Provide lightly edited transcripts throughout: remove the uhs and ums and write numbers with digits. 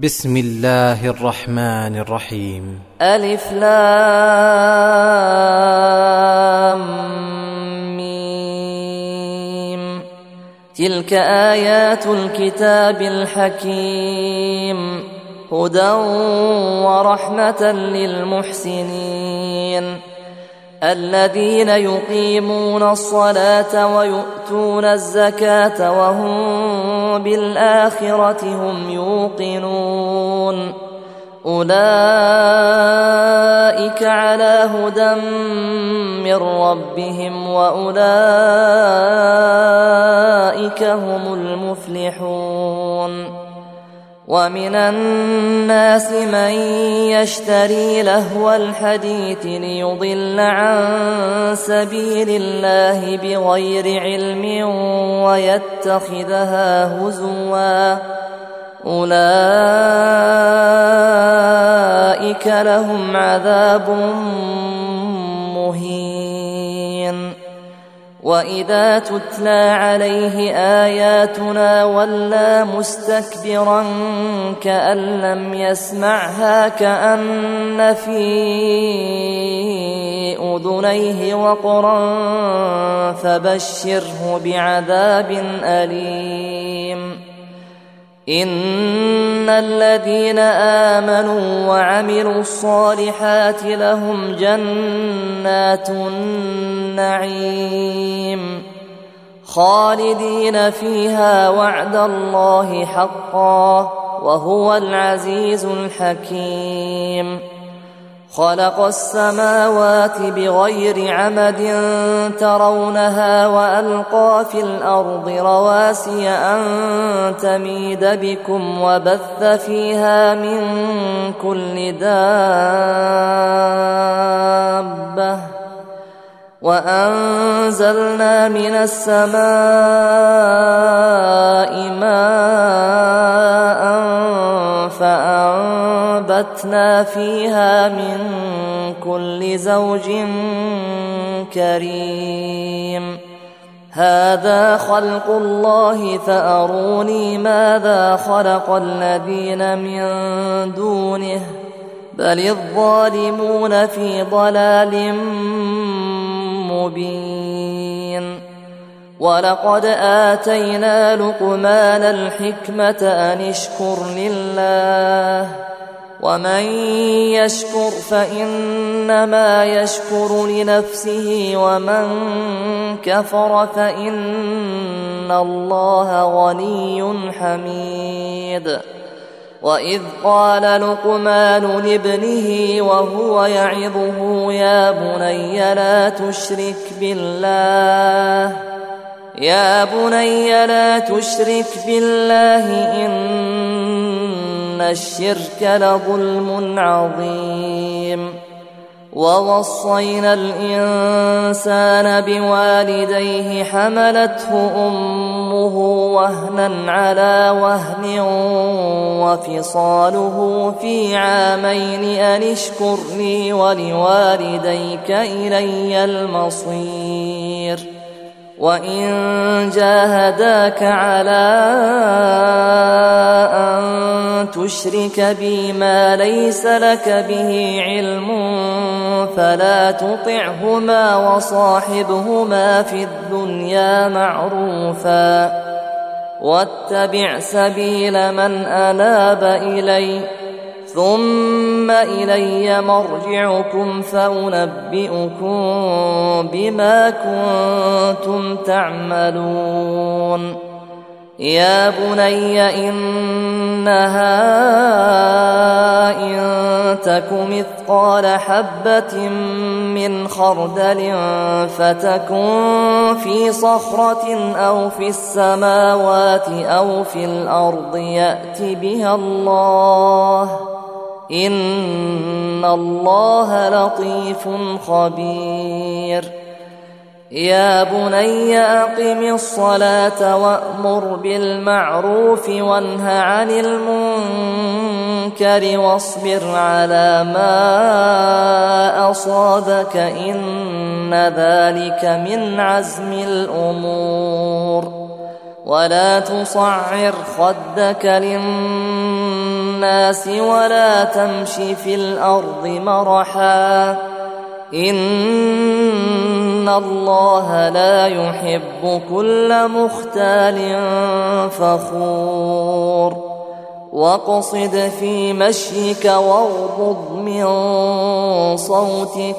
بسم الله الرحمن الرحيم. ألف لام ميم. تلك آيات الكتاب الحكيم هدى ورحمة للمحسنين الذين يقيمون الصلاة ويؤتون الزكاة وهم بالآخرة هم يوقنون أولئك على هدى من ربهم وأولئك هم المفلحون. ومن الناس من يشتري لهو الحديث ليضل عن سبيل الله بغير علم ويتخذها هزوا أولئك لهم عذاب مهين. وإذا تتلى عليه آياتنا ولى مستكبرا كأن لم يسمعها كأن في أذنيه وقرا فبشره بعذاب أليم. إن الذين آمنوا وعملوا الصالحات لهم جنات النعيم خالدين فيها وعد الله حقا وهو العزيز الحكيم. خلق السماوات بغير عمد ترونها وألقى في الأرض رواسي أن تميد بكم وبث فيها من كل دابة وأنزلنا من السماء ماء فأنبتنا فيها من كل زوج كريم. هذا خلق الله فأروني ماذا خلق الذين من دونه بل الظالمون في ضلال مبين. ولقد آتينا لقمان الحكمة أن اشكر لله ومن يشكر فإنما يشكر لنفسه ومن كفر فإن الله غني حميد. وإذ قال لقمان لابنه وهو يعظه يا بني لا تشرك بالله إن الشرك لظلم عظيم. ووصينا الإنسان بوالديه حملته أمه وهنا على وهن وفصاله في عامين أن اشكر لي ولوالديك إلي المصير. وإن جاهداك على أن تشرك بي ما ليس لك به علم فلا تطعهما وصاحبهما في الدنيا معروفا واتبع سبيل من أناب إلي ثم إلي مرجعكم فأنبئكم بما كنتم تعملون. يا بني إنها إن تك مثقال حبة من خردل فتكن في صخرة أو في السماوات أو في الأرض يأت بها الله إن الله لطيف خبير. يا بني أقم الصلاة وأمر بالمعروف وانه عن المنكر واصبر على ما أصابك إن ذلك من عزم الأمور. ولا تصعر خدك للناس الناس ولا تمش في الأرض مرحا إن الله لا يحب كل مختال فخور واقصد في مشيك واغضض من صوتك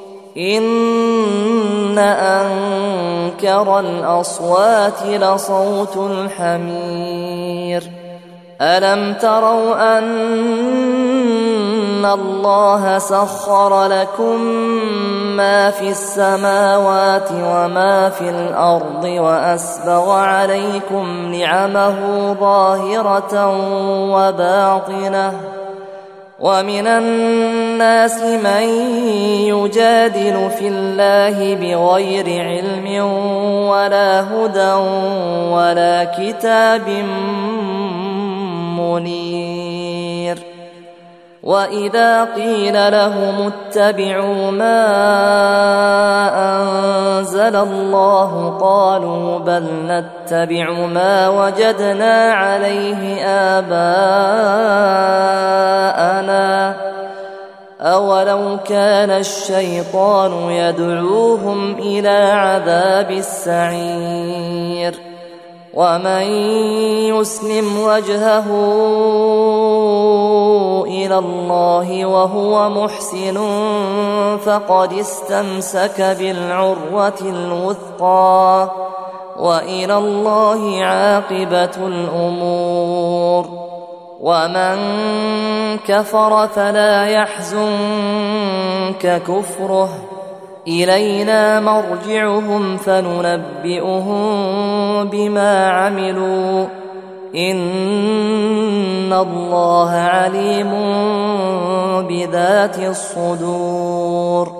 إن أنكر الأصوات لصوت الحمير ألم تروا أن الله سخر لكم ما في السماوات وما في الأرض وأسبغ عليكم نعمه ظاهرة وباطنة ومن الناس من يجادل في الله بغير علم ولا هدى ولا كتاب منير وإذا قيل لهم اتبعوا ما أنزل الله قالوا بل نتبع ما وجدنا عليه آباءنا أولو كان الشيطان يدعوهم إلى عذاب السعير ومن يسلم وجهه إلى الله وهو محسن فقد استمسك بالعروة الوثقى وإلى الله عاقبة الأمور ومن كفر فلا يحزنك كفره إلينا مرجعهم فننبئهم بما عملوا إن الله عليم بذات الصدور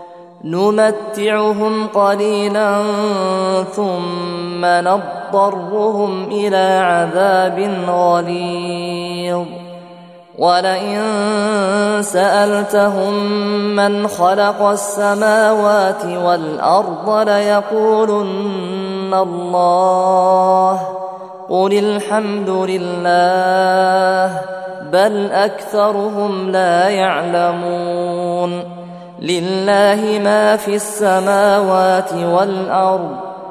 نمتعهم قليلا ثم نضطرهم إلى عذاب غليظ ولئن سألتهم من خلق السماوات والأرض ليقولن الله قل الحمد لله بل أكثرهم لا يعلمون لله ما في السماوات والأرض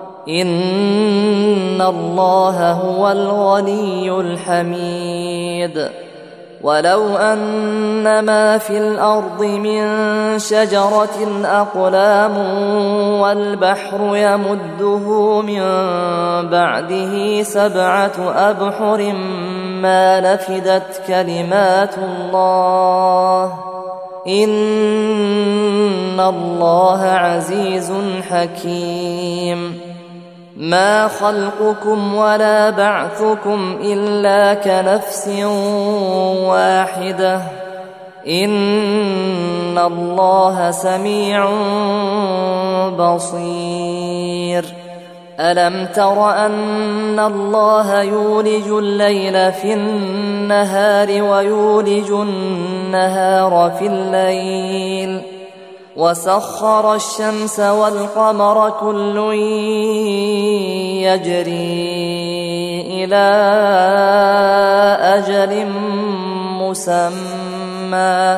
إن الله هو الغني الحميد ولو أن ما في الأرض من شجرة أقلام والبحر يمده من بعده 7 أبحر ما نفدت كلمات الله إن الله عزيز حكيم ما خلقكم ولا بعثكم إلا كنفس واحدة إن الله سميع بصير ألم تر أن الله يولج الليل في النهار ويولج النهار في الليل وسخر الشمس والقمر كل يجري إلى أجل مسمى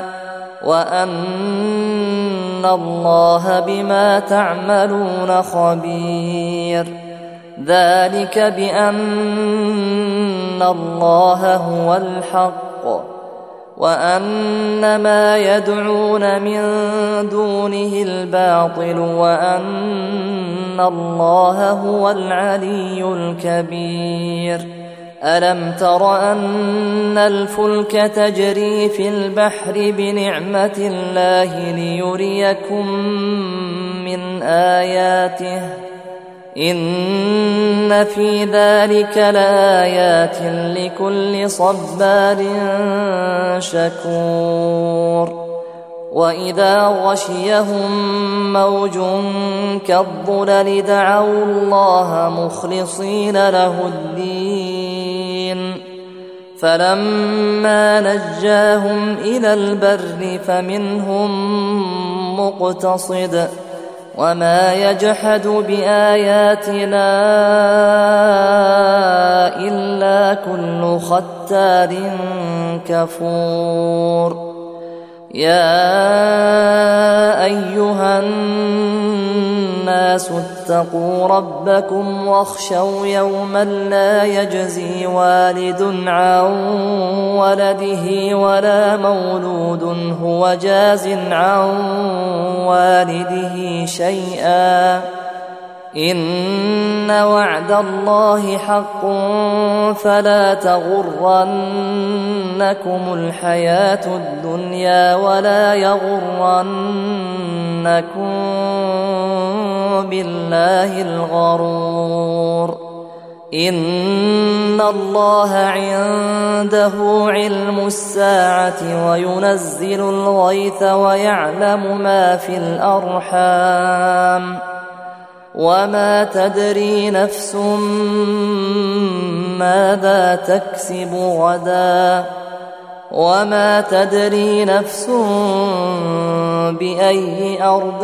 وأن الله بما تعملون خبير ذلك بأن الله هو الحق وأن ما يدعون من دونه الباطل وأن الله هو العلي الكبير ألم تر أن الفلك تجري في البحر بنعمة الله ليريكم من آياته إن في ذلك لآيات لكل صبار شكور وإذا غشيهم موج كالظلل دعوا الله مخلصين له الدين فلما نجاهم إلى البر فمنهم مقتصد وما يجحد بآياتنا إلا كل مختال كفور يا أيها الناس اتقوا ربكم واخشوا يوما لا يجزي والد عن ولده ولا مولود هو جاز عن والده شيئا إن وعد الله حق فلا تغرنكم الحياة الدنيا ولا يغرنكم بالله الغرور إن الله عنده علم الساعة وينزل الغيث ويعلم ما في الأرحام وما تدري نفس ماذا تكسب غدا وما تدري نفس بأي أرض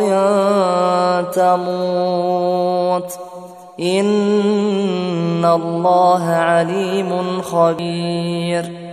تموت إن الله عليم خبير